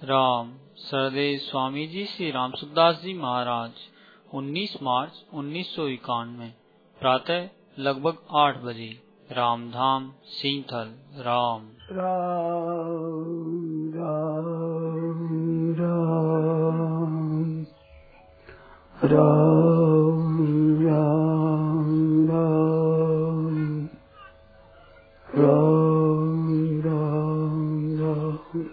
राम सरदेव स्वामी जी श्री राम सुखदास जी महाराज 19 मार्च 1991 प्रातः लगभग 8 बजे रामधाम सींथल। राम राम राम राम राम राम राम राम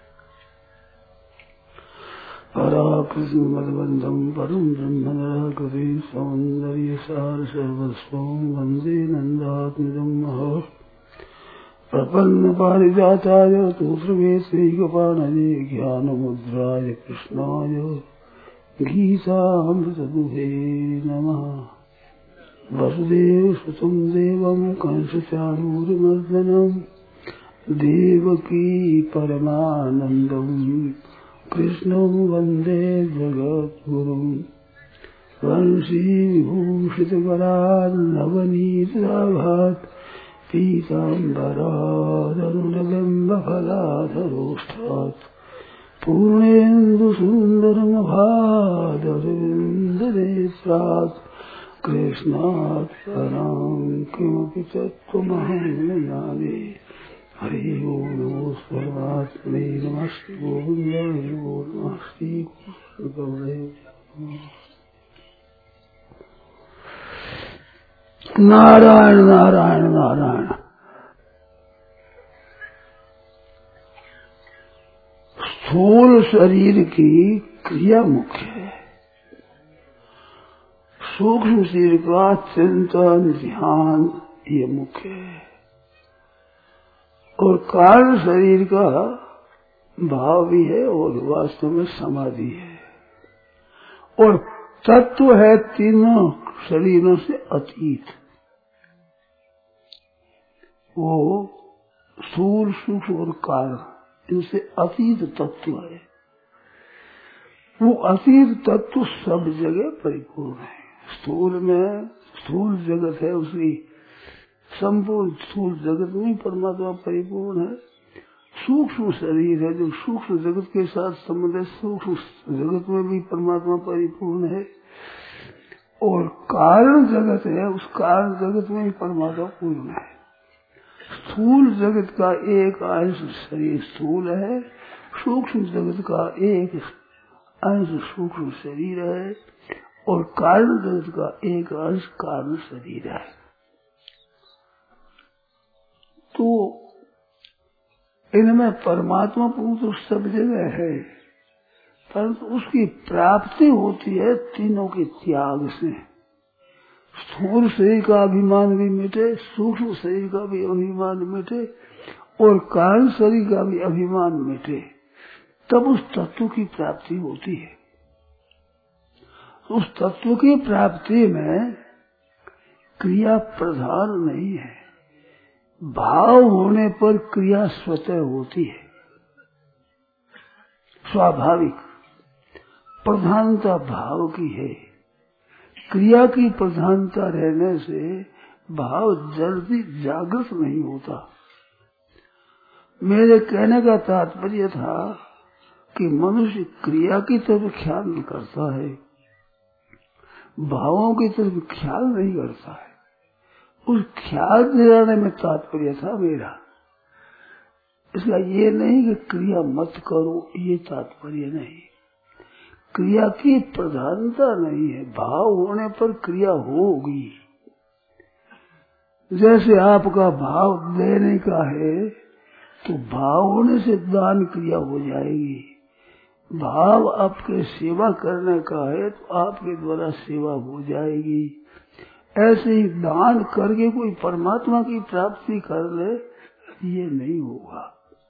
पराकृति मदबंधम परम ब्रह्म निराकृति सौंदर्य सार सर्वस्वं वंदे नंदात्मजं महो प्रपन्न पारिजाताय तोत्रवेत्रैकपाणये ज्ञानमुद्राय कृष्णाय गीतामृतदुहे नमः। वसुदेवसुतं देवं कंसचाणूरमर्दनं देवकी परमानन्दं कृष्णं वन्दे जगद्गुरुं। वंशीविभूषितकरान्नवनीताभात् पीताम्बरादरुणबिम्बफलाधरोष्ठात् पूर्णेन्दुसुन्दरमभादरविन्दनेत्रात् कृष्णात् परं किमपि तत्त्वमहं न जाने। हरि ओं नमो परमात्मने नमस्ते गोविन्दाय नमो नमः श्रीकृष्णगौरे नारायण नारायण नारायण। स्थूल शरीर की क्रिया मुख्य है, सूक्ष्म शरीर का चिंतन ध्यान ये मुख्य है, और कारण शरीर का भाव भी है और वास्तव में समाधि है, और तत्व है तीनों शरीरों से अतीत। वो स्थूल सूक्ष्म और कारण इनसे अतीत तत्व है। वो अतीत तत्व सब जगह परिपूर्ण है। स्थूल में स्थूल जगत है, उसकी संपूर्ण स्थूल जगत में परमात्मा परिपूर्ण है। सूक्ष्म शरीर है जो सूक्ष्म जगत के साथ संबंध है, सूक्ष्म जगत में भी परमात्मा परिपूर्ण है। और कारण जगत है, उस कारण जगत में भी परमात्मा पूर्ण है। स्थूल जगत का एक अंश शरीर स्थूल है, सूक्ष्म जगत का एक अंश सूक्ष्म शरीर है, और कारण जगत का एक अंश कारण शरीर है। तो इनमें परमात्मा पूर्ण तो सब जगह है, परंतु उसकी प्राप्ति होती है तीनों के त्याग से। स्थूल शरीर का अभिमान भी मिटे, सूक्ष्म शरीर का भी अभिमान मिटे, और कारण शरीर का भी अभिमान मिटे, तब उस तत्व की प्राप्ति होती है। उस तत्व की प्राप्ति में क्रिया प्रधान नहीं है, भाव होने पर क्रिया स्वतः होती है। स्वाभाविक प्रधानता भाव की है, क्रिया की प्रधानता रहने से भाव जल्दी जागृत नहीं होता। मेरे कहने का तात्पर्य था कि मनुष्य क्रिया की तरफ ख्याल करता है, भावों की तरफ ख्याल नहीं करता है। उस ख्याल दिलाने में तात्पर्य था मेरा। इसका ये नहीं कि क्रिया मत करो, ये तात्पर्य नहीं। क्रिया की प्रधानता नहीं है, भाव होने पर क्रिया होगी। जैसे आपका भाव देने का है तो भाव होने से दान क्रिया हो जाएगी। भाव आपके सेवा करने का है तो आपके द्वारा सेवा हो जाएगी। ऐसे ही दान करके कोई परमात्मा की प्राप्ति कर ले, ये नहीं होगा।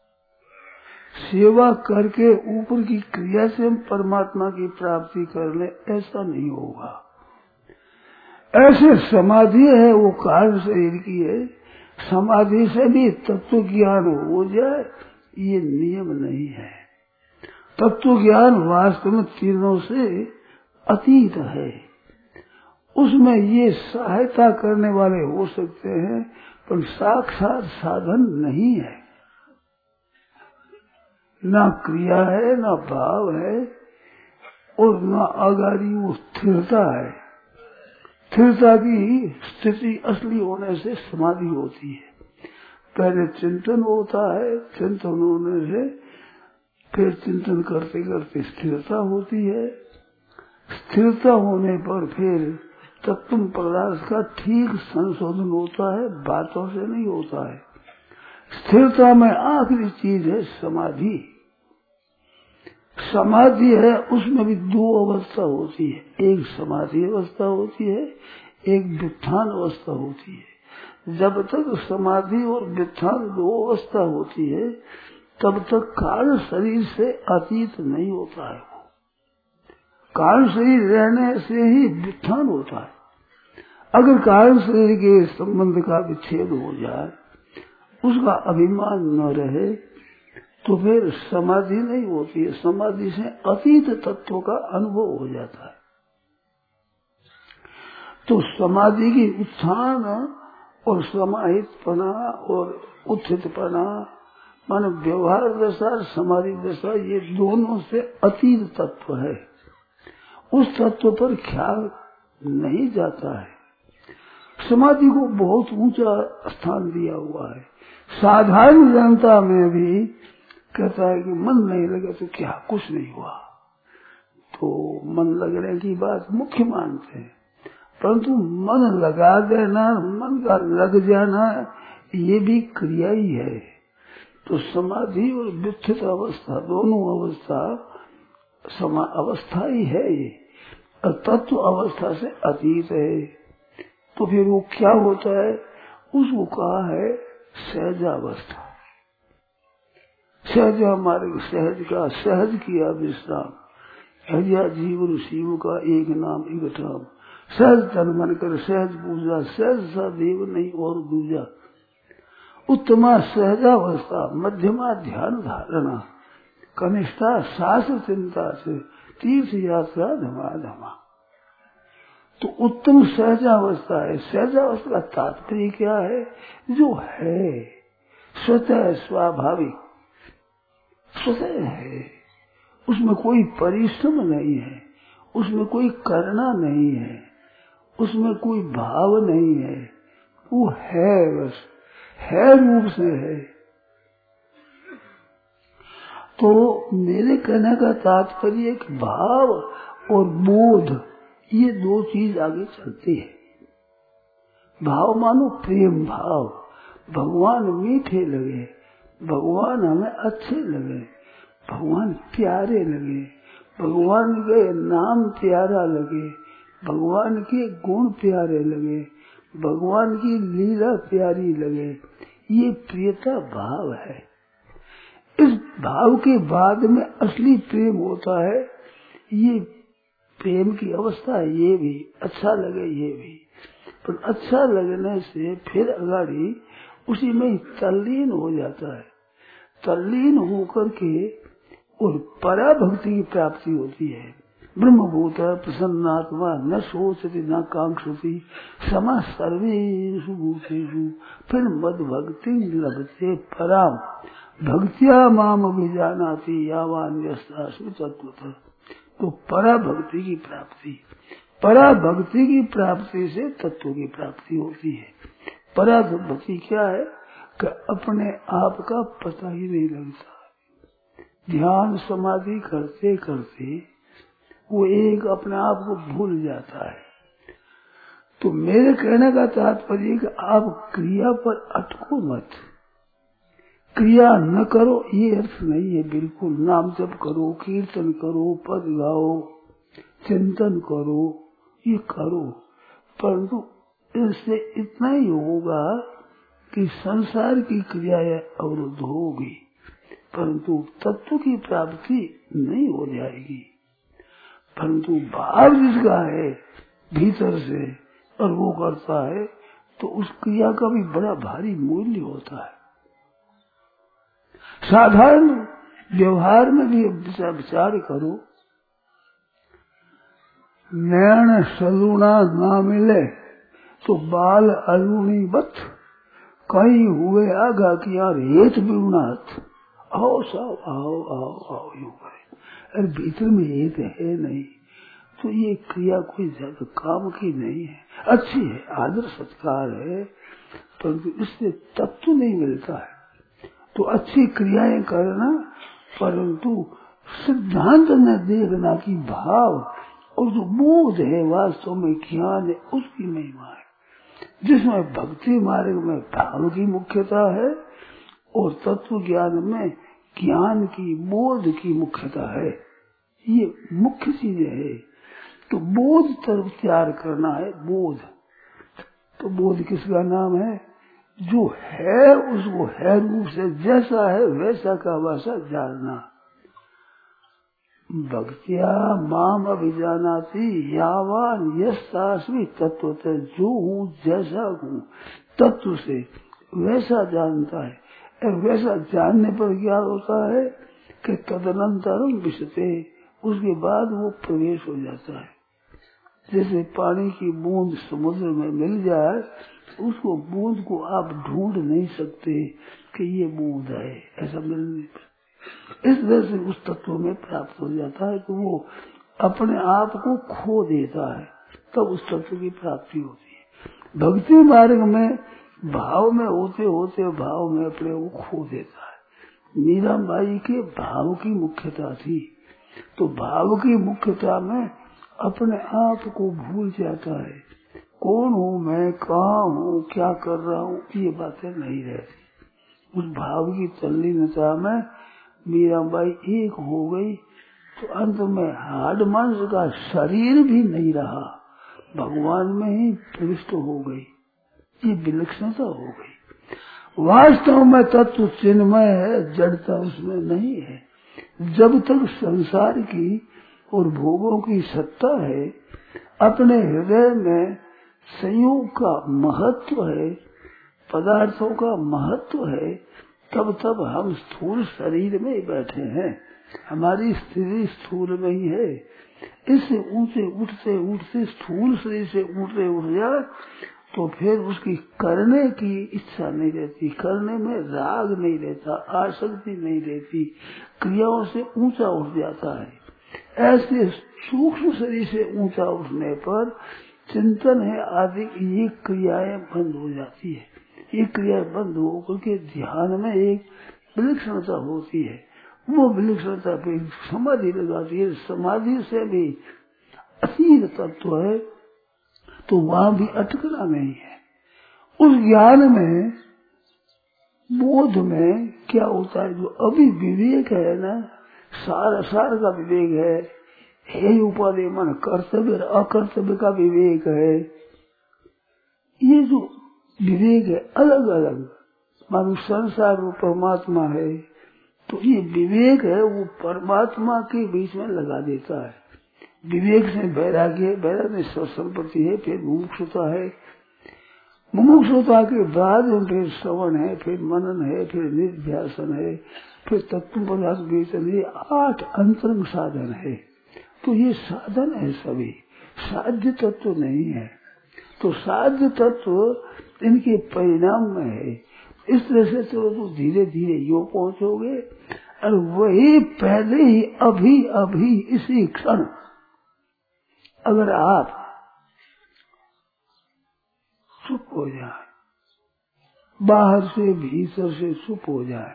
सेवा करके ऊपर की क्रिया से हम परमात्मा की प्राप्ति कर ले, ऐसा नहीं होगा। ऐसे समाधि है, वो कारण शरीर की है, समाधि से भी तत्व ज्ञान हो जाए ये नियम नहीं है। तत्व ज्ञान वास्तव में तीनों से अतीत है। उसमें ये सहायता करने वाले हो सकते हैं, पर साक्षात साधन नहीं है। ना क्रिया है, ना भाव है, और ना आगारी वो स्थिरता है। स्थिरता की स्थिति असली होने से समाधि होती है। पहले चिंतन होता है, चिंतन होने से फिर चिंतन करते करते स्थिरता होती है। स्थिरता होने पर फिर तत्व पदार्थ का ठीक संशोधन होता है, बातों से नहीं होता है। स्थिरता में आखिरी चीज है समाधि। समाधि है, उसमें भी दो अवस्था होती है, एक समाधि अवस्था होती है, एक व्युत्थान अवस्था होती है। जब तक समाधि और व्युत्थान दो अवस्था होती है तब तक कारण शरीर से अतीत नहीं होता है। कारण शरीर रहने से ही व्युत्थान होता है। अगर कारण शरीर के संबंध का विच्छेद हो जाए, उसका अभिमान न रहे, तो फिर समाधि नहीं होती है। समाधि से अतीत तत्व का अनुभव हो जाता है। तो समाधि की उत्थान और समाहितपना और उत्थितपना माने व्यवहार दशा, समाधि दशा, ये दोनों से अतीत तत्व है। उस तत्व पर ख्याल नहीं जाता है। समाधि को बहुत ऊंचा स्थान दिया हुआ है। साधारण जनता में भी कहता है कि मन नहीं लगे तो क्या, कुछ नहीं हुआ। तो मन लगने की बात मुख्य मानते हैं, परंतु मन लगा देना, मन का लग जाना, ये भी क्रिया ही है। तो समाधि और व्युत्थित अवस्था, दोनों अवस्था अवस्था ही है ये, और तत्व अवस्था से अतीत है। तो फिर वो क्या होता है, उसको कहा है सहजावस्था। सहजा मार्ग, सहज का सहज किया विश्राम, हरिया जीवन शिव का एक नाम एक ठाम। सहज तन मन कर सहज पूजा, सहज सा देव नहीं और दूजा। उत्तमा सहजावस्था, मध्यमा ध्यान धारणा, कनिष्ठा शास्त्र चिंता से तीर्थ यात्रा धमा धमा। तो उत्तम सहजावस्था है। सहजावस्था का तात्पर्य क्या है, जो है स्वतः स्वाभाविक, स्वतः है, उसमें कोई परिश्रम नहीं है, उसमें कोई करना नहीं है, उसमें कोई भाव नहीं है, वो है, बस है, रूप से है। तो मेरे कहने का तात्पर्य कि भाव और बोध, ये दो चीज आगे चलती है। भाव मानो प्रेम भाव, भगवान मीठे लगे, भगवान हमें अच्छे लगे, भगवान प्यारे लगे, भगवान के नाम प्यारा लगे, भगवान के गुण प्यारे लगे, भगवान की लीला प्यारी लगे, ये प्रियता भाव है। इस भाव के बाद में असली प्रेम होता है, ये प्रेम की अवस्था है। ये भी अच्छा लगे, ये भी, पर अच्छा लगने से फिर अगाड़ी उसी में ही तल्लीन हो जाता है। तल्लीन होकर के और परा भक्ति की प्राप्ति होती है। ब्रह्मभूत प्रसन्नात्मा न सोचती न कांक्षती समा सर्वेषु भूतेषु फिर मद भक्ति लभते पराम भक्तिया माम अभिजानाति यावान्यस्तास्मि तत्वतः। तो परा भक्ति की प्राप्ति, परा भक्ति की प्राप्ति से तत्व की प्राप्ति होती है। परा भक्ति क्या है कि अपने आप का पता ही नहीं लगता। ध्यान समाधि करते करते वो एक अपने आप को भूल जाता है। तो मेरे कहने का तात्पर्य कि आप क्रिया पर अटको मत, क्रिया न करो ये अर्थ नहीं है। बिल्कुल नाम जप करो, कीर्तन करो, पद गाओ, चिंतन करो, ये करो, परंतु इससे इतना ही होगा कि संसार की क्रियाएं अवरुद्ध होगी, परंतु तत्व की प्राप्ति नहीं हो जाएगी। परंतु भाव जिसका है भीतर से और वो करता है, तो उस क्रिया का भी बड़ा भारी मूल्य होता है। साधारण व्यवहार में भी विचार करो, नैन सलूना ना मिले तो बाल अरुणी बत, कहीं हुए आगा किया रेत बिउनाथ। आओ साहब आओ आओ आओ यूं करे। अरे भीतर में ये तो है नहीं, तो ये क्रिया कोई ज्यादा काम की नहीं है, अच्छी है, आदर सत्कार है, परंतु इससे तत्व नहीं मिलता है। तो अच्छी क्रियाएं करना, परंतु सिद्धांत न देखना कि भाव और जो बोध है वास्तव में ज्ञान है उसकी महिमा है, जिसमें भक्ति मार्ग में भाव की मुख्यता है और तत्व ज्ञान में ज्ञान की बोध की मुख्यता है। ये मुख्य चीजें है। तो बोध तरफ तैयार करना है, बोध। तो बोध किसका नाम है? जो है उसको है रूप से, जैसा है वैसा का वैसा जानना। भक्तिया माम अभिजानाति यावान यस्तास्मि तत्वतः, जो हूँ जैसा हूँ तत्व से वैसा जानता है। वैसा जानने पर क्या होता है कि तदनंतरम विशते, उसके बाद वो प्रवेश हो जाता है। जैसे पानी की बूंद समुद्र में मिल जाए, उसको बूंद को आप ढूंढ नहीं सकते कि ये बूंद है, ऐसा मिल नहीं सकता। इस तरह से उस तत्व में प्राप्त हो जाता है कि वो अपने आप को खो देता है, तब उस तत्व की प्राप्ति होती है। भक्ति मार्ग में भाव में होते होते भाव में अपने को खो देता है। मीराबाई के भाव की मुख्यता थी, तो भाव की मुख्यता में अपने आप को भूल जाता है। कौन हूँ मैं, कहाँ हूँ, क्या कर रहा हूँ, ये बातें नहीं रहती। उस भाव की तल्लीनता में मीराबाई एक हो गई, तो अंत में हाड़ मांस का शरीर भी नहीं रहा, भगवान में ही प्रविष्ट हो गई। ये विलक्षणता हो गई। वास्तव में तत्व चिन्मय है, जड़ता उसमें नहीं है। जब तक संसार की और भोगों की सत्ता है, अपने हृदय में संयोग का महत्व है, पदार्थों का महत्व है, तब तब हम स्थूल शरीर में बैठे हैं। हमारी स्थिति स्थूल में ही है। इससे ऊंचे उठते उठते स्थूल शरीर से ऊंचे उठ जाए तो फिर उसकी करने की इच्छा नहीं रहती, करने में राग नहीं रहता, आसक्ति नहीं रहती, क्रियाओं से ऊंचा उठ जाता है। ऐसे सूक्ष्म शरीर से ऊंचा उठने पर चिंतन है आदि ये क्रियाएं बंद हो जाती है। ये क्रिया बंद होकर के ध्यान में एक विलक्षणता होती है। वो विलक्षणता पे समाधि लगाती है। समाधि से भी असीम तत्व है, तो वहां भी अटकना नहीं है। उस ज्ञान में, बोध में क्या होता है, जो अभी विवेक है ना, सार का विवेक है, हे उपाधि मन कर्तव्य अकर्तव्य का विवेक है। ये जो विवेक है अलग अलग, मानो संसार वो परमात्मा है, तो ये विवेक है वो परमात्मा के बीच में लगा देता है। विवेक से वैराग्य, वैराग्य संपत्ति है, फिर मुमुक्षुता है, मुमुक्षुता के बाद फिर श्रवण है, फिर मनन है, फिर निध्यासन है, फिर तत्व पदार्थ वेचन है। 8 अंतरंग साधन है। तो ये साधन है, सभी साध्य तत्व नहीं है। तो साध्य तत्व इनके परिणाम में है। इस तरह से तो धीरे धीरे यो पहुंचोगे, और वही पहले ही अभी अभी इसी क्षण अगर आप चुप हो जाए, बाहर से भीतर से चुप हो जाए,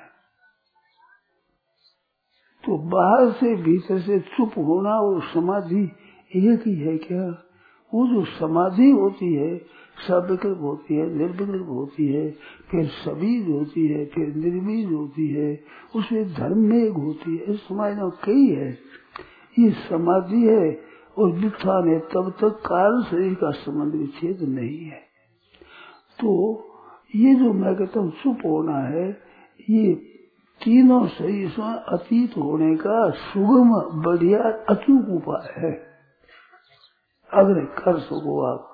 तो बाहर से भीतर से चुप होना और समाधि एक ही है क्या? वो जो समाधि होती है सविकल्प होती है, निर्विकल्प होती है, फिर सबीज होती है, फिर निर्बीज होती है, उसमें धर्म में एक होती है, इस समाज में कई है। ये समाधि है और वित्थान है, तब तक कारण शरीर का संबंध विच्छेद नहीं है। तो ये जो मैं कहता हूँ चुप होना है, ये तीनों शरीर से अतीत होने का सुगम बढ़िया अचूक उपाय है। अगर कर सको आप,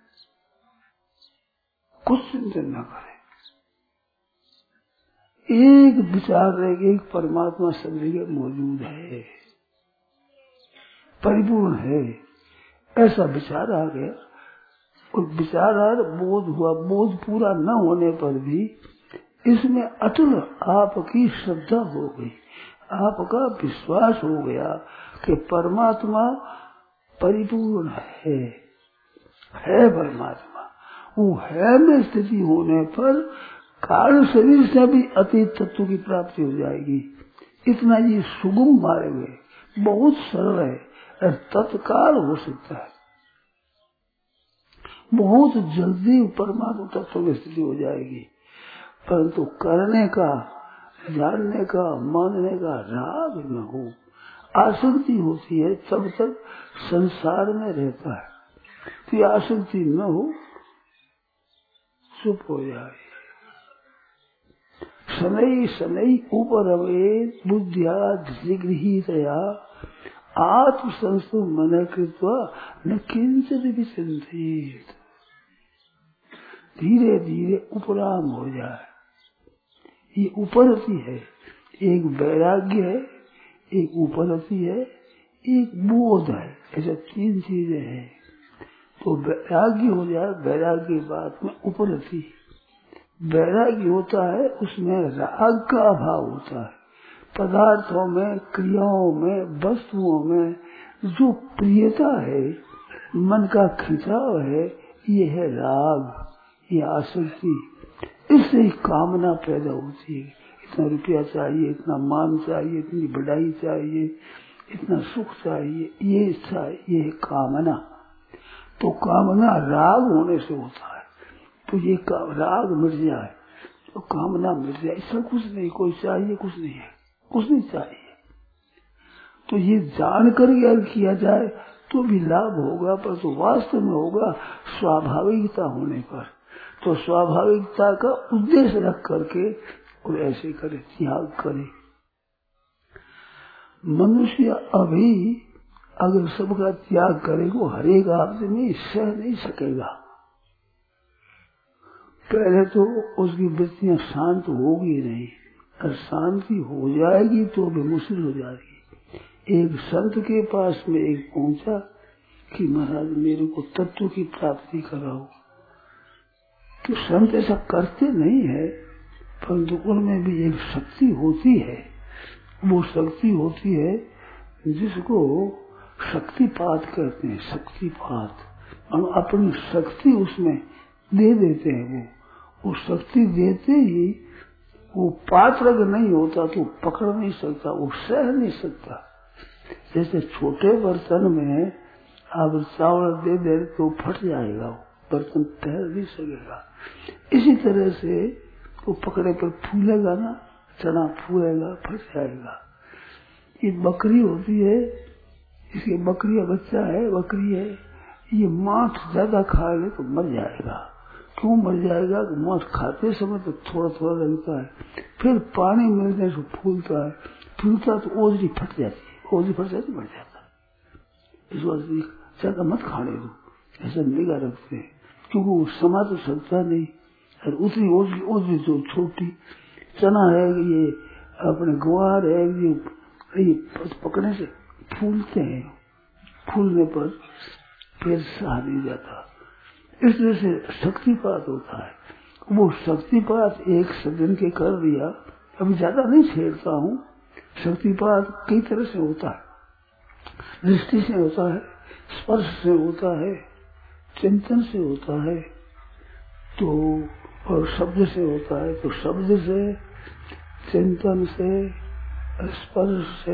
कुछ चिंतन न करें, एक विचार रहे, एक परमात्मा सब जगह मौजूद है, परिपूर्ण है, ऐसा विचार आ गया। और विचार बोध हुआ, बोध पूरा न होने पर भी इसमें अटल आपकी श्रद्धा हो गई, आपका विश्वास हो गया कि परमात्मा परिपूर्ण है परमात्मा। वो है में स्थिति होने पर कारण शरीर से भी अतीत तत्व की प्राप्ति हो जाएगी। इतना ये सुगम मार्ग है, बहुत सरल है, तत्काल हो सकता है, बहुत जल्दी परमात्मा तत्व की स्थिति हो जाएगी। परंतु करने का, जानने का, मानने का राग न हो, आसक्ति होती है तब तक संसार में रहता है। तो आसक्ति न हो, चुप हो जाए। शनै शनै उपरमेत बुद्धिया धृतिगृहीतया आत्मसंस्तु मन कृत्वा न किंचित विचिंतित। धीरे धीरे उपराम हो जाए। ये उपरति है, एक वैराग्य है, एक उपरति है, एक बोध है, ऐसे तीन चीजें हैं। तो वैराग्य हो जाए, वैराग्य की बात में उपरति। वैराग्य होता है उसमें राग का अभाव होता है। पदार्थों में, क्रियाओं में, वस्तुओं में जो प्रियता है, मन का खिंचाव है, ये है राग, ये आसक्ति। इससे ही कामना पैदा होती है। इतना रुपया चाहिए, इतना मान चाहिए, इतनी बढ़ाई चाहिए, इतना सुख चाहिए, ये है कामना। तो कामना राग होने से होता है। तो ये राग मिट जाए तो कामना मिट जाए। इसका कुछ नहीं, कोई चाहिए कुछ नहीं है, कुछ नहीं चाहिए। तो ये जान कर अगर किया जाए तो भी लाभ होगा, पर तो वास्तव में होगा स्वाभाविकता होने पर। तो स्वाभाविकता का उद्देश्य रख करके और ऐसे करे, त्याग करे। मनुष्य अभी अगर सबका त्याग करेगा, हर एक आदमी सह नहीं सकेगा। पहले तो उसकी वृत्तियां शांत होगी नहीं, और शांति हो जाएगी तो भी मुश्किल हो जाएगी। एक संत के पास में एक पहुंचा कि महाराज मेरे को तत्व की प्राप्ति कराओ। तो संत ऐसा करते नहीं है, परंतु उनमें भी एक शक्ति होती है। वो शक्ति होती है जिसको शक्तिपात कहते हैं। शक्तिपात, और अपनी शक्ति उसमें दे देते हैं। वो शक्ति देते ही वो पात्र अगर नहीं होता तो पकड़ नहीं सकता, वो सह नहीं सकता। जैसे छोटे बर्तन में आप चावल दे दे तो फट जाएगा, वो बर्तन तैर नहीं सकेगा। इसी तरह से वो पकड़े पर फूलेगा ना, चना फूलेगा, फट जाएगा। ये बकरी होती है, इसके बकरी का बच्चा है, बकरी है, ये मांस ज्यादा खा ले तो मर जाएगा। क्यों मर जाएगा? मांस खाते समय तो थोड़ा थोड़ा लगता है, फिर पानी मिलने से फूलता है, फूलता तो ओजरी फट जाती है, ओजरी फट जाती मर जाता है। इस वजह ज्यादा मत खाने दो, ऐसा निगाह रखते हैं, क्योंकि वो समा तो सकता नहीं। और उतनी ओजरी जो छोटी चना है, ये अपने ग्वार है, ये पकड़ने से फूलते हैं, फूलने पर फिर सहा नहीं जाता। इसलिए से शक्तिपात होता है। वो शक्तिपात एक सज्जन के कर दिया, अभी ज्यादा नहीं छेड़ता हूँ। शक्तिपात कई तरह से होता है, दृष्टि से होता है, स्पर्श से होता है, चिंतन से होता है, तो और शब्द से होता है। तो शब्द से, चिंतन से, स्पर्श से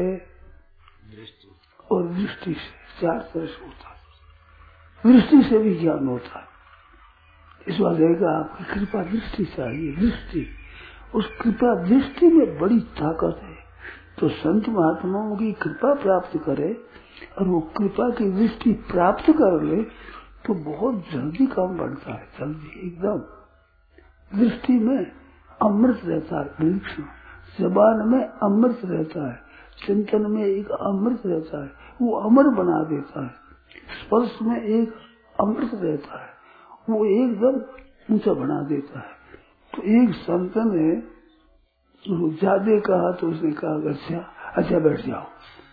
और दृष्टि से, चार तरह से होता है। दृष्टि से भी ज्ञान होता है। इस वाले का आपकी कृपा दृष्टि चाहिए, दृष्टि। उस कृपा दृष्टि में बड़ी ताकत है। तो संत महात्माओं की कृपा प्राप्त करे और वो कृपा की दृष्टि प्राप्त कर ले तो बहुत जल्दी काम बढ़ता है, जल्दी एकदम। दृष्टि में अमृत रहता है, वृक्ष जबान में अमृत रहता है, चिंतन में एक अमृत रहता है, वो अमर बना देता है। स्पर्श में एक अमृत रहता है, वो एकदम ऊंचा बना देता है। तो एक संत ने ज्यादा कहा तो उसने कहा अच्छा बैठ जाओ।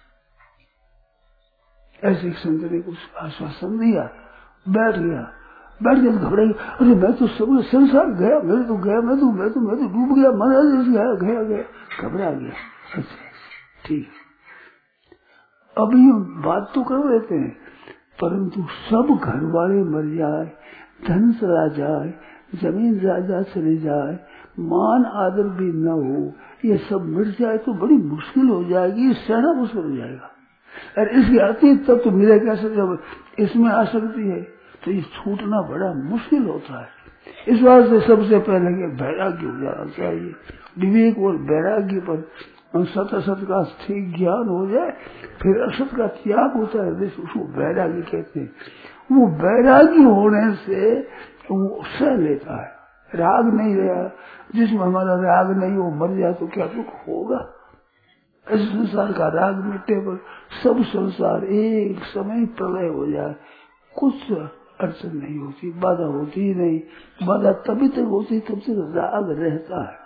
ऐसे एक संत ने कुछ आश्वासन दिया, बैठ गया। बैठ गया तो घबराएगी, अरे मैं तो सब संसार गया, मैं तो डूब गया, मन गया, घबरा गया। अच्छा ठीक, अब ये बात तो कर लेते हैं, परंतु सब घर वाले मर जाए, धन चला जाए, जमीन जायदाद चले जाए, मान आदर भी न हो, ये सब मिट जाए तो बड़ी मुश्किल हो जाएगी, सहना मुश्किल हो जाएगा। और इसके अतीत तब तो मिले कैसे, जब इसमें आसक्ति है तो ये छूटना बड़ा मुश्किल होता है। इस बात से सबसे पहले वैराग्य हो जाना चाहिए, विवेक और वैराग्य पर सत असत का ठीक ज्ञान हो जाए, फिर असत का त्याग होता है, उसको वैराग्य कहते हैं। वो वैराग्य होने से वो सह लेता है, राग नहीं रहा। जिसमें हमारा राग नहीं हो मर जाए तो क्या दुख होगा। इस संसार का राग मिटे पर सब संसार एक समय प्रलय हो जाए, कुछ अड़चन नहीं होती, बाधा होती ही नहीं। बाधा तभी तक होती तब तक राग रहता है।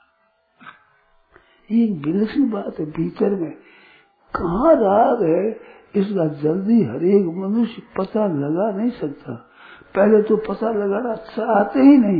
ये एक विलक्षण बात है, भीतर में कहाँ राग है इसका जल्दी हर एक मनुष्य पता लगा नहीं सकता। पहले तो पता लगाना चाहते ही नहीं,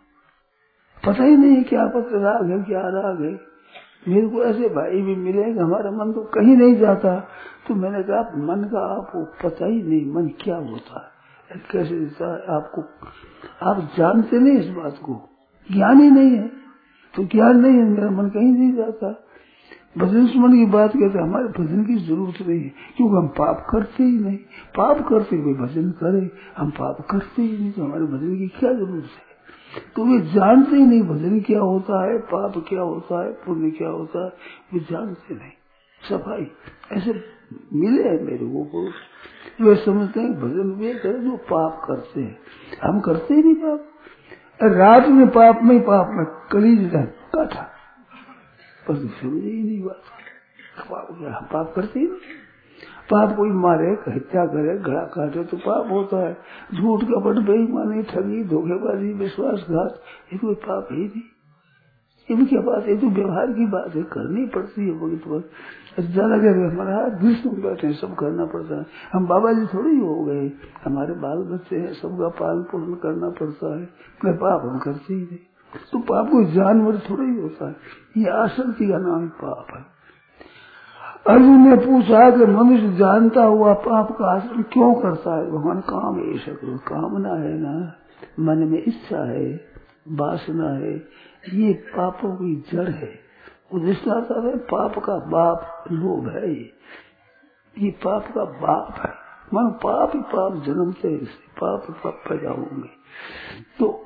पता ही नहीं क्या पता राग है क्या राग है। मेरे को ऐसे भाई भी मिले, हमारा मन तो कहीं नहीं जाता, तो मैंने कहा मन का आपको पता ही नहीं मन क्या होता है, कैसे देता है आपको, आप जानते नहीं इस बात को, ज्ञान ही नहीं है। तो ज्ञान नहीं है, मेरा मन कहीं नहीं जाता। भजन सुमन की बात कहते हमारे भजन की जरूरत नहीं है, क्योंकि हम पाप करते ही नहीं। पाप करते हुए भजन करें, हम पाप करते ही नहीं, तो हमारे भजन की क्या जरूरत है। तो वे जानते ही नहीं भजन क्या होता है, पाप क्या होता है, पुण्य क्या होता है, वे जानते नहीं। सफाई ऐसे मिले हैं मेरे को, वे समझते हैं भजन वे करे जो पाप करते हैं, हम करते ही नहीं पाप। रात में पाप में कलीज काटा, पर समझे ही नहीं बात। हम पाप करते ही नहीं। पाप कोई मारे, हत्या करे, गला काटे तो पाप होता है। झूठ कपट बेईमानी ठगी धोखेबाजी विश्वासघात, ये कोई पाप ही नहीं। ये क्या बात है, तो व्यवहार की बात है, करनी पड़ती है। भगत पर ज्यादा कहते हमारा ग्रीष्म में बैठे सब करना पड़ता है। हम बाबा जी थोड़ी ही हो गए, हमारे बाल बच्चे हैं, सबका पालन पोषण करना पड़ता है। मैं पाप हम करते ही नहीं। तो पाप कोई जानवर थोड़ा ही होता है, ये आसक्ति का नाम पाप है। अर्जुन ने पूछा कि मनुष्य जानता हुआ पाप का आचरण क्यों करता है। भगवान काम ऐसा करो, कामना है ना, मन में इच्छा है, वासना है, ये पापों की जड़ है। उद्देश्य है पाप का बाप लोभ है, ये पाप का बाप है। मन पाप ही पाप जन्मते, पाप पाप पैदा होंगे। तो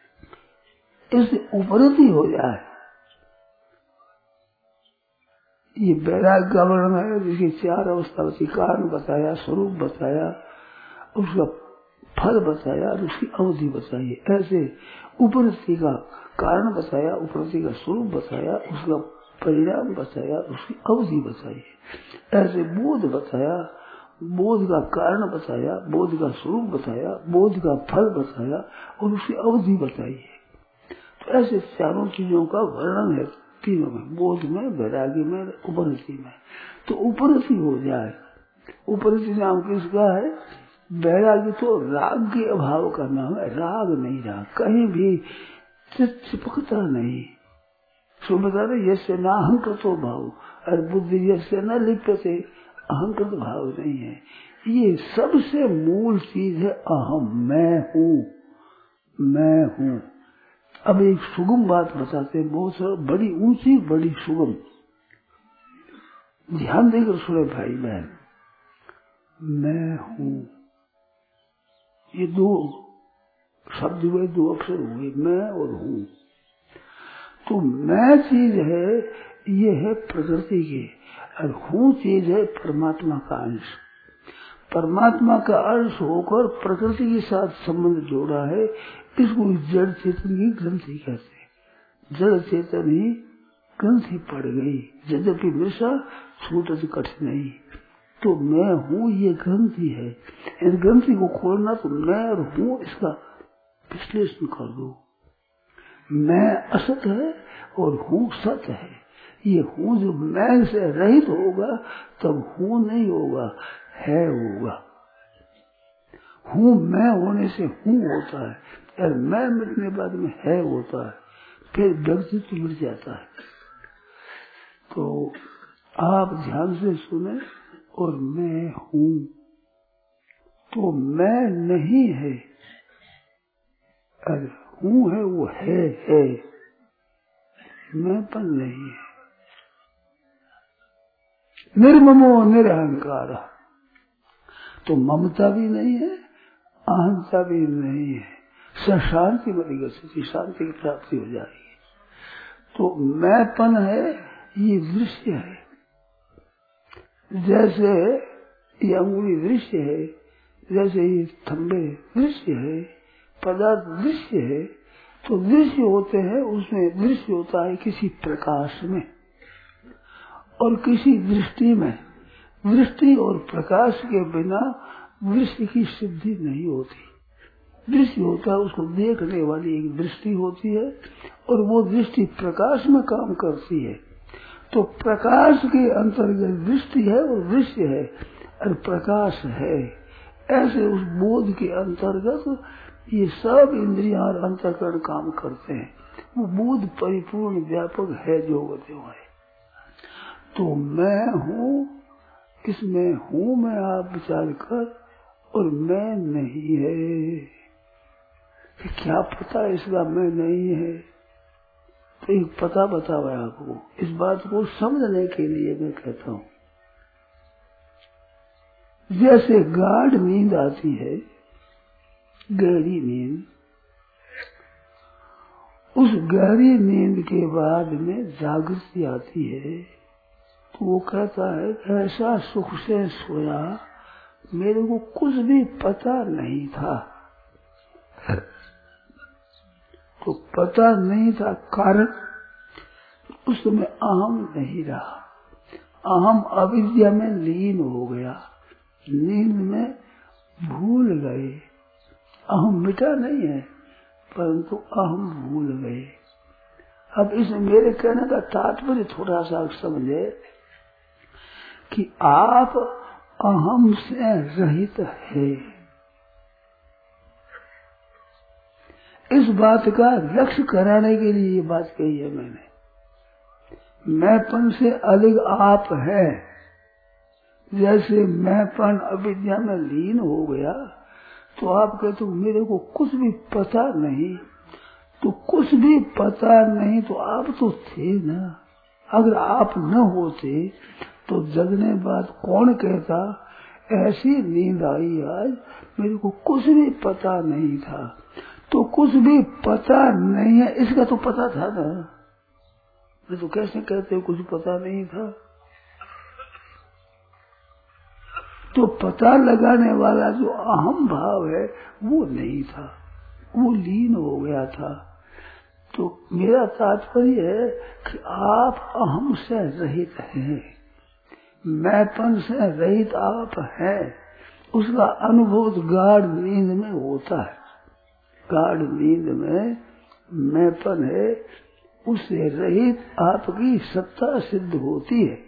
इससे उपरति हो जाए, ये वैराग्य का वर्णन है, जिसकी 4 अवस्था होती, कारण बताया, स्वरूप बताया, उसका फल बताया और उसकी अवधि बताई। ऐसे उपरति का कारण बताया, उपरति का स्वरूप बताया, उसका परिणाम बताया, उसकी अवधि बताई। ऐसे बोध बताया, बोध का कारण बताया, बोध का स्वरूप बताया, बोध का फल बताया और उसकी अवधि बताई है। तो ऐसे चारों चीजों का वर्णन है तीनों में, बोध में, वैराग्य में, उपरति में। तो उपरति हो जाए, उपरति नाम किसका है? वैराग्य तो राग के अभाव का नाम है। राग नहीं रहा, कहीं भी चिपकता नहीं। सो बता रहे यसे न अहंकृतो भाव, और बुद्धि यसे न लिप्यते, अहंकृत भाव नहीं है। ये सबसे मूल चीज है अहम, मैं हूँ। अब एक सुगम बात बताते हैं, बहुत बड़ी ऊंची बड़ी सुगम, ध्यान देकर सुने भाई बहन। मैं हूँ, ये 2 शब्द हुए, 2 अक्षर हुए, मैं और हूँ। तो मैं चीज है, ये है प्रकृति की, और हूँ चीज है परमात्मा का अंश। परमात्मा का अंश होकर प्रकृति के साथ संबंध जोड़ा है, इसको जड़ चेतन की ग्रंथि कहते हैं। जड़ चेतन ही ग्रंथि पड़ गई, यद्यपि हमेशा छूटत कठिन नहीं। तो मैं हूँ ये ग्रंथि है, इस ग्रंथि को खोलना तो मैं और हूँ इसका विश्लेषण कर दो। मैं असत है और हूँ सत है। ये हूँ जो मैं से रहित होगा तब हूँ नहीं होगा, है होगा। हूँ मैं होने से हूँ होता है, और मैं मिटने बाद में है होता है, फिर व्यक्तित्व मिट जाता है। तो आप ध्यान से सुने, और मैं हूँ तो मैं नहीं है, अरे हूँ है वो है, मैं पर नहीं है। निर्ममो निरहंकार, तो ममता भी नहीं है, अहंता भी नहीं है, शांति बनेगी, सच्ची शांति की प्राप्ति हो जाएगी। तो मैंपन है, ये दृश्य है, जैसे ये अंगुली दृश्य है, जैसे ये थंबे दृश्य है, पदार्थ दृश्य है। तो दृश्य होते हैं, उसमें दृश्य होता है किसी प्रकाश में और किसी दृष्टि में। दृष्टि और प्रकाश के बिना दृश्य की सिद्धि नहीं होती। दृश्य होता है, उसको देखने वाली एक दृष्टि होती है, और वो दृष्टि प्रकाश में काम करती है। तो प्रकाश के अंतर्गत दृष्टि है और दृश्य है और प्रकाश है। ऐसे उस बोध के अंतर्गत ये सब इंद्रियां और अंतःकरण काम करते हैं। वो बोध परिपूर्ण व्यापक है जो है। तो मैं हूँ, इसमें हूँ मैं आप विचार कर, और मैं नहीं है। क्या पता इसका मैं नहीं है? तो एक पता बताओ आपको। इस बात को समझने के लिए मैं कहता हूँ, जैसे गाढ़ नींद आती है, गहरी नींद, उस गहरी नींद के बाद में जागृति आती है, तो वो कहता है ऐसा सुख से सोया मेरे को कुछ भी पता नहीं था। तो पता नहीं था, कारण उस समय अहम नहीं रहा, अहम अविद्या में लीन हो गया, नींद में भूल गए। अहम मिटा नहीं है, परंतु अहम भूल गए। अब इसमें मेरे कहने का तात्पर्य थोड़ा सा समझे कि आप अहम से रहित है। इस बात का लक्ष्य कराने के लिए ये बात कही है मैंने। मैंपन से अलग आप है। जैसे मैंपन अविद्या में लीन हो गया, तो आप कहते हो मेरे को कुछ भी पता नहीं। तो कुछ भी पता नहीं तो आप तो थे ना। अगर आप न होते तो जगने बाद कौन कहता ऐसी नींद आई आज, मेरे को कुछ भी पता नहीं था। तो कुछ भी पता नहीं है, इसका तो पता था ना। मैं तो कैसे कहते हो कुछ पता नहीं था? तो पता लगाने वाला जो अहम भाव है वो नहीं था, वो लीन हो गया था। तो मेरा तात्पर्य है कि आप अहम से रहित हैं, मैंपन से रहित आप हैं। उसका अनुभव गाढ़ नींद में होता है। गाढ़ नींद में मैंपन है, उससे रहित आपकी सत्ता सिद्ध होती है।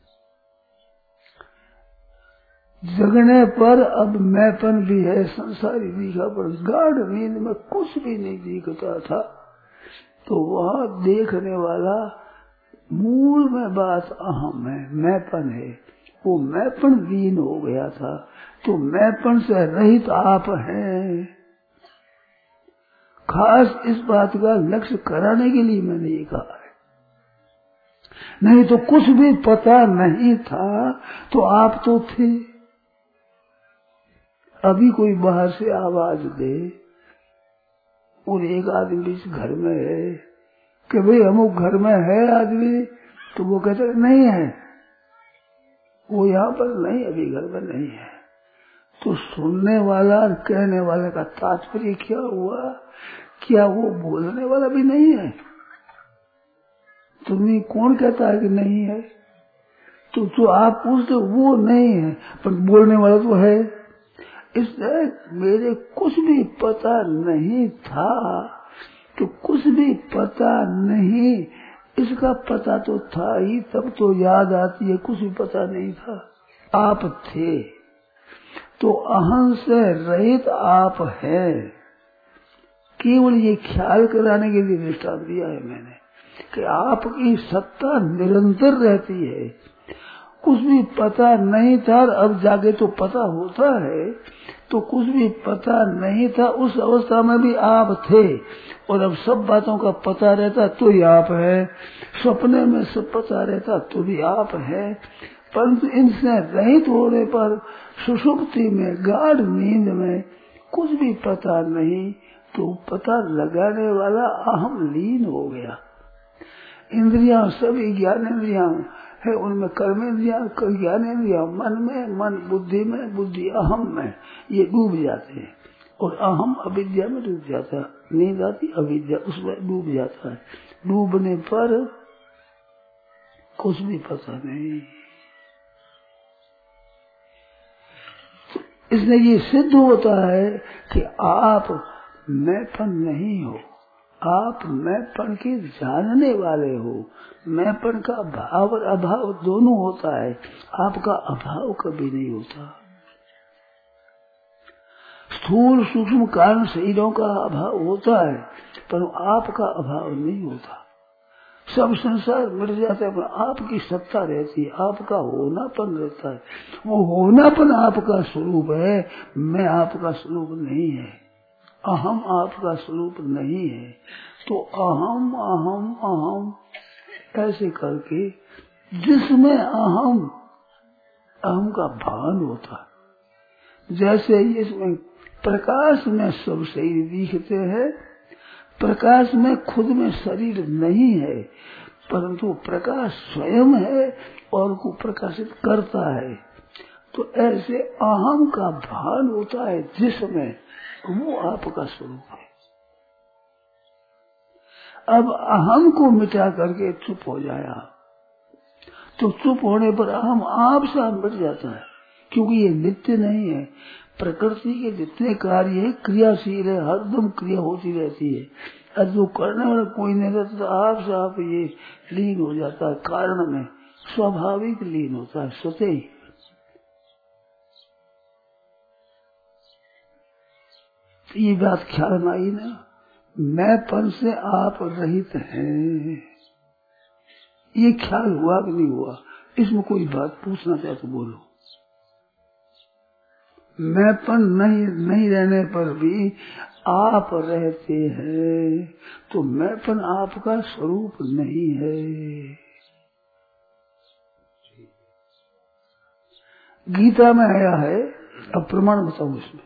जगने पर अब मैंपन भी है, संसारी दिखा, पर गाढ़ नींद में कुछ भी नहीं दिखता था। तो वहाँ देखने वाला मूल में बात अहम है, मैंपन है। वो मैंपन लीन हो गया था। तो मैंपन से रहित आप हैं। खास इस बात का लक्ष्य कराने के लिए मैंने ये कहा है। नहीं तो कुछ भी पता नहीं था तो आप तो थे। अभी कोई बाहर से आवाज दे और एक आदमी इस घर में है कि भाई हम घर में है आदमी, तो वो कहते नहीं है, वो यहाँ पर नहीं, अभी घर में नहीं है। तो सुनने वाला और कहने वाले का तात्पर्य क्या हुआ? क्या वो बोलने वाला भी नहीं है? तुम्हें कौन कहता है कि नहीं है? तो आप पूछते वो नहीं है, पर बोलने वाला तो है। इसलिए मेरे कुछ भी पता नहीं था, तो कुछ भी पता नहीं, इसका पता तो था ही, तब तो याद आती है कुछ भी पता नहीं था। आप थे, तो अहम से रहित आप है। केवल ये ख्याल कराने के लिए दृष्टांत दिया है मैंने कि आपकी सत्ता निरंतर रहती है। कुछ भी पता नहीं था अब जाके तो पता होता है, तो कुछ भी पता नहीं था उस अवस्था में भी आप थे, और अब सब बातों का पता रहता तो ही आप है। सपने में सब पता रहता तो भी आप है, परंतु इनसे रहित होने पर सुषुप्ति में, गाढ़ नींद में कुछ भी पता नहीं, तो पता लगाने वाला अहम लीन हो गया। इंद्रियां सभी ज्ञानेंद्रियां है, उनमें कर्मेंद्रियां, ज्ञानेंद्रियां मन में, मन बुद्धि में, बुद्धि अहम में, ये डूब जाते हैं। और अहम अविद्या में डूब जाता है, नींद आती अविद्या उसमें डूब जाता है। डूबने पर कुछ भी पता नहीं। इसलिए ये सिद्ध होता है कि आप मैंपन नहीं हो, आप मैंपन के जानने वाले हो। मैंपन का भाव और अभाव दोनों होता है, आपका अभाव कभी नहीं होता। स्थूल सूक्ष्म कारण शरीरों का अभाव होता है, पर आपका अभाव नहीं होता। सब संसार मिट जाता है, पर आपकी सत्ता रहती है, आपका होनापन रहता है। वो होनापन आपका स्वरूप है, मैं आपका स्वरूप नहीं है, अहम आपका स्वरूप नहीं है। तो अहम अहम अहम ऐसे करके जिसमें अहम अहम का भान होता है, जैसे इसमें प्रकाश में सब शरीर दिखते हैं, प्रकाश में खुद में शरीर नहीं है, परंतु प्रकाश स्वयं है और को प्रकाशित करता है। तो ऐसे अहम का भान होता है जिसमें, वो आपका स्वरूप है। अब अहम को मिटा करके चुप हो जाया, तो चुप होने पर अहम आप से मिट जाता है, क्योंकि ये नित्य नहीं है। प्रकृति के जितने कार्य है क्रियाशील है, हरदम क्रिया होती रहती है, और जो करने वाला कोई नहीं रहता, तो आप से आप ये लीन हो जाता है, कारण में स्वाभाविक लीन होता है स्वतः ही। ये बात ख्याल में आई ना, मैंपन से आप रहित हैं, ये ख्याल हुआ कि नहीं हुआ? इसमें कोई बात पूछना चाहे तो बोलो। मैंपन नहीं रहने पर भी आप रहते हैं, तो मैंपन आपका स्वरूप नहीं है। गीता में आया है, अब प्रमाण बताऊं इसमें।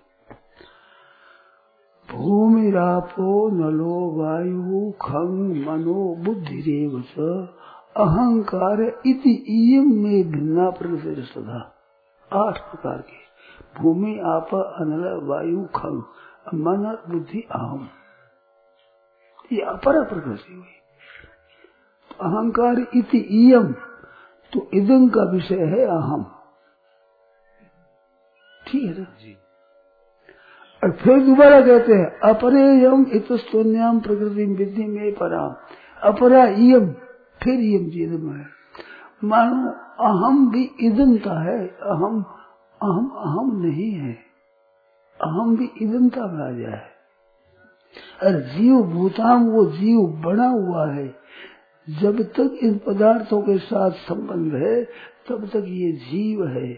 भूमि रापो नलो वायु खं मनो बुद्धिरेव च अहंकार इति इयं में भिन्ना प्रकृति सदा। 8 प्रकार के, भूमि आप अनल वायु खं मन बुद्धि अहम, ये अपर प्रकृति हुई। अहंकार इति इयं, तो इदं का विषय है अहम, ठीक है ना जी। और फिर दोबारा कहते हैं अपरेयम इतस्तुन्याम प्रकृति विद्धि में पराम, अपरा इयम, फिर इयम इदम है। मानो अहम भी इदम का है, अहम अहम अहम नहीं है, अहम भी इदमता में आ जाए। और जीव भूताम, वो जीव बना हुआ है, जब तक इन पदार्थों के साथ संबंध है तब तक ये जीव है।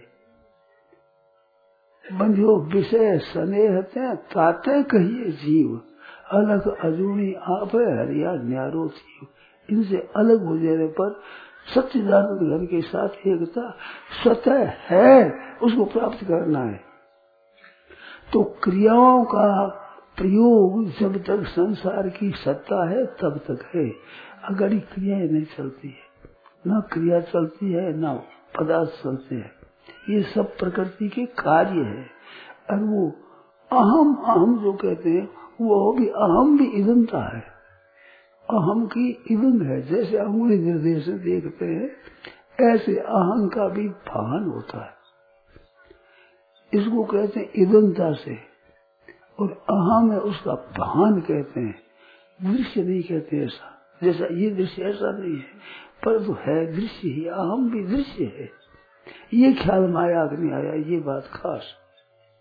बंधो विषय स्नेह ताते कहिए जीव, अलग अजूनी आप है हरिया न्यारो जीव। इनसे अलग हो जाने पर सच्चिदानंद घन के साथ एकता स्वतः है, उसको प्राप्त करना है। तो क्रियाओं का प्रयोग जब तक संसार की सत्ता है तब तक है, अगर ये क्रियाएं नहीं चलती है, न क्रिया चलती है न पदार्थ चलते हैं, ये सब प्रकृति के कार्य है। और वो अहम अहम जो कहते हैं, वो भी अहम भी इदमता है, अहम की इदम है। जैसे अंगुली निर्देश से देखते हैं, ऐसे अहम का भी भान होता है, इसको कहते हैं इदमता से। और अहम है उसका भान कहते हैं, दृश्य नहीं कहते ऐसा। जैसा ये दृश्य ऐसा नहीं है, पर तो है दृश्य ही, अहम भी दृश्य है। ये ख्याल में आया कि नहीं आया, ये बात खास।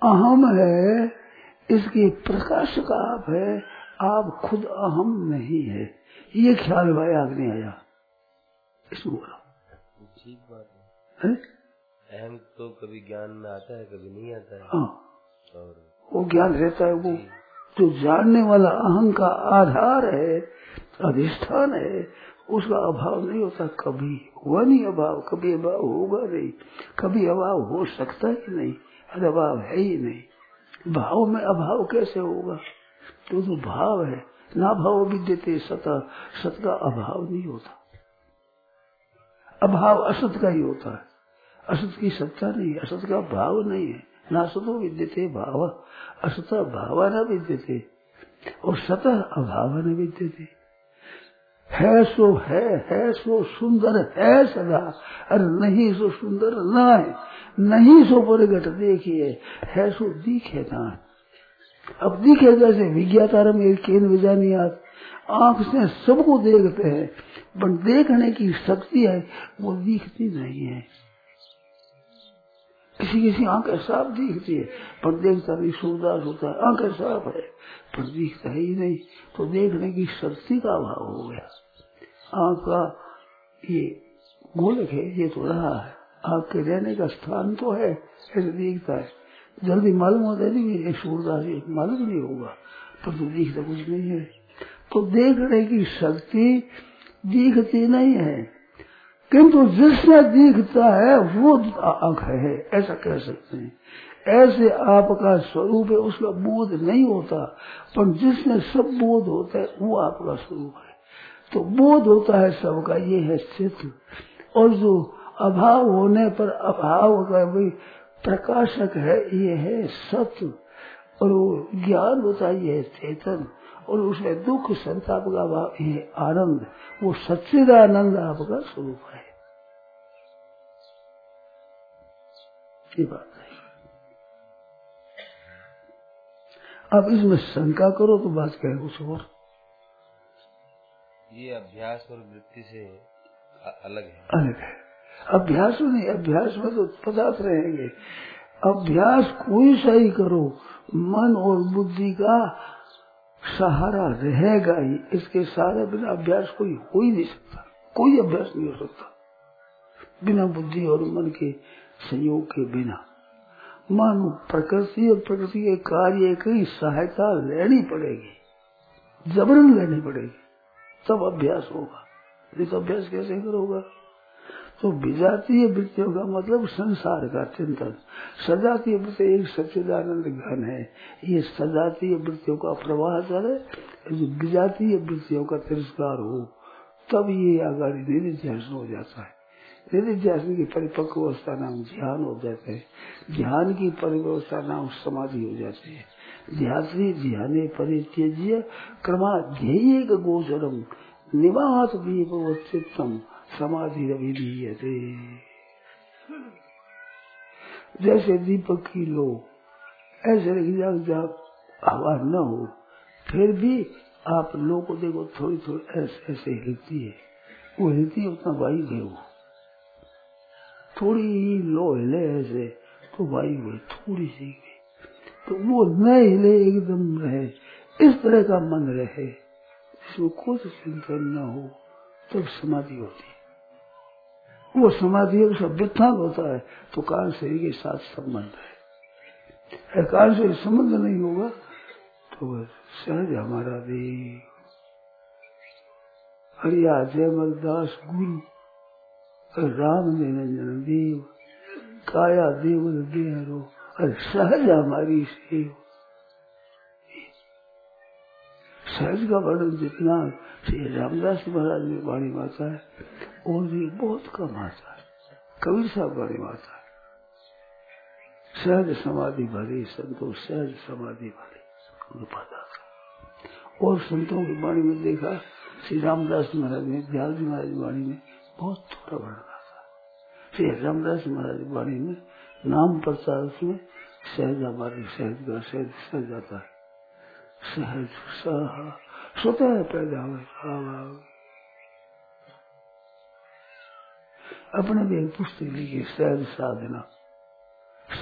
अहम है, इसके प्रकाशक आप है, आप खुद अहम नहीं है, ये ख्याल भाई आग नहीं आया इसमें बोला। ठीक बात है। अहम तो कभी ज्ञान में आता है, कभी नहीं आता है। हाँ, और वो ज्ञान रहता है, वो जो जानने वाला अहम का आधार है, अधिष्ठान है, उसका अभाव नहीं होता, कभी हुआ नहीं अभाव, कभी अभाव होगा नहीं, कभी अभाव हो सकता ही नहीं, अभाव है ही नहीं। भाव में अभाव कैसे होगा? तो भाव है, ना भाव विद्यते सत, सत का अभाव नहीं होता, अभाव असत का ही होता है, असत की सत्ता नहीं, असत का भाव नहीं है। ना सतो विद्यते भाव, असत भाव न विद्यते, और सत अभाव न विद्यते। है सो सुंदर है सदा, अरे नहीं सो सुंदर न है, नहीं सो प्रगट देखिए, है सो दिखे ना। अब दिखे जैसे विज्ञातारम केन विजानियात, आंख से सबको देखते हैं, पर देखने की शक्ति है वो दिखती नहीं है। किसी आंख साफ दिखती है पर देखता नहीं, सूरदास होता है आंख साफ है पर दिखता ही नहीं, तो देखने की शक्ति का अभाव हो गया। आंख का ये गोलक है, ये तो रहा है, आंख के रहने का स्थान तो है, ऐसे दिखता है, जल्दी मालूम होता है नहीं, ये सूरदास मालूम नहीं होगा, पर तो दिखता कुछ नहीं है। तो देखने की शक्ति दिखती नहीं है, किंतु जिससे दिखता है वो आंख है, ऐसा कह सकते हैं। ऐसे आपका स्वरूप है, उसका बोध नहीं होता, पर जिसमें सब बोध होता है वो आपका स्वरूप है। तो बोध होता है सबका, ये है चित्त, और जो अभाव होने पर अभाव का भी प्रकाशक है, ये है सत्य, और वो ज्ञान होता है, ये है चेतन, और उसमें दुख संताप का भाव, ये आनंद, वो सच्चिदानंद आपका स्वरूप है। ये बात है। अब इसमें शंका करो तो बात कहे कुछ और। ये अभ्यास और वृत्ति से अलग है। अलग है, अभ्यास में नहीं, अभ्यास में तो पदार्थ रहेंगे। अभ्यास कोई सा ही करो, मन और बुद्धि का सहारा रहेगा ही, इसके सहारे बिना अभ्यास कोई हो ही नहीं सकता, कोई अभ्यास नहीं हो सकता बिना बुद्धि और मन के संयोग के बिना। मानो प्रकृति और प्रकृति के कार्य की सहायता लेनी पड़ेगी, जबरन लेनी पड़ेगी, तब अभ्यास होगा, नहीं तो अभ्यास कैसे करोगा? तो विजातीय वृत्तियों का मतलब संसार का चिंतन, सजातीय वृत्ति एक सच्चिदानंद घन है, ये सजातीय वृत्तियों का प्रवाह चले, विजातीय वृत्तियों का तिरस्कार हो, तब ये आगाड़ी निधिध्यासन हो जाता है। निधिध्यासन की परिपक्व अवस्था नाम ध्यान हो जाते हैं, ध्यान की परिवस्था नाम समाधि हो जाती है। ध्यात्री ध्याने परित्यज्य क्रमाध्येय गोचरम निवास दीपवच्चित्तम समाधि अभिधीयते। जैसे दीपक की लो ऐसे जब हवा न हो फिर भी आप लो को देखो, थोड़ी थोड़ी ऐसे ऐसे हिलती है, वो हिलती है उतना वायु है, वो थोड़ी ही लो हिले ऐसे तो वायु है, थोड़ी सी, तो वो न हिले एकदम रहे, इस तरह का मन रहे, इसमें कुछ चिंतन न हो, तब समाधि होती है। वो समाधि उसका वित्थान होता है तो काल शरीर के साथ संबंध है, काल से संबंध नहीं होगा तो सहज हमारा देव हरिया जय मलदास गुरु राम निरंजन देव काया देवल देहरो, अरे सहज हमारी सेव। सहज का वर्णन जितना श्री रामदास महाराज में वाणी माता है और भी बहुत कम आता है, कबीर साहब वाणी माता है। सहज समाधि भरी संतों, सहज समाधि भरी और संतों की वाणी में देखा, श्री रामदास महाराज में, दयाल जी महाराज वाणी में बहुत थोड़ा वर्णन आता है। श्री रामदास महाराज वाणी में नाम प्रचार में सहज हमारी, सहज का सहज सहज आता है, सहज स्वतः पैदा हुए। अपने भी एक पुस्तक लिखी सहज साधना,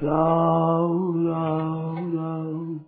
राम राम राम।